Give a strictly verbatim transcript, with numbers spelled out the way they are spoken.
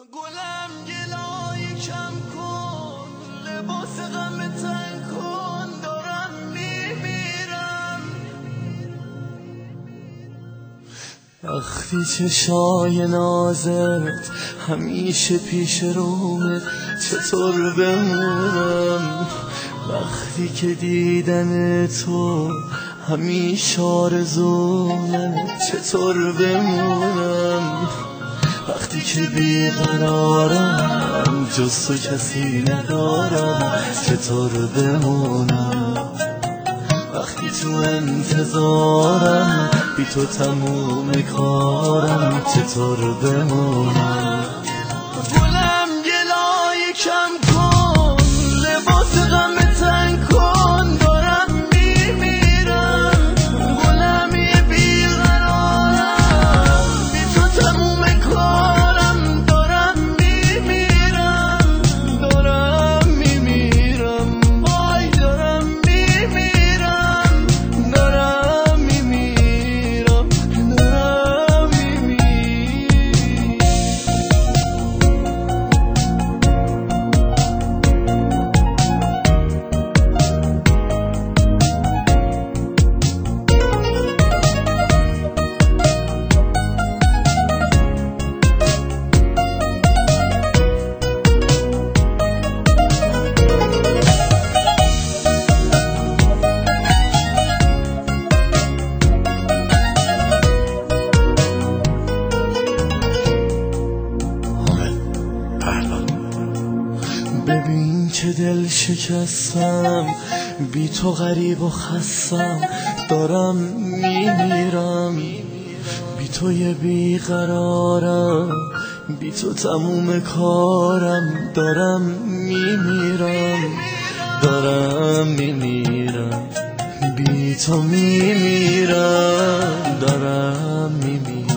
گلم گلای کم کن، لباس غم تن کن، دارم میمیرم. وقتی چشای نازت همیشه پیش رومه چطور بمونم؟ وقتی که دیدن تو همیشه آرزومه چطور بمونم؟ وقتی که بیقرارم جز تو کسی ندارم چطور بمونم؟ وقتی تو انتظارم بی تو تموم کارم چطور بمونم؟ گلم گلای کم کن، لباس غم تن کن، دارم میمیرم. گلم یه بیقرارم بی تو تموم کارم دارم میمیرم. دارم میمیرم وای دارم میمیرم. دارم میمیرم دارم میمیرم. ببین که دل شکستم، بی تو غریب و خستم، دارم میمیرم. بی تو یه بیقرارم، بی تو تموم کارم دارم میمیرم. دارم میمیرم بی تو میمیرم. دارم میمیرم.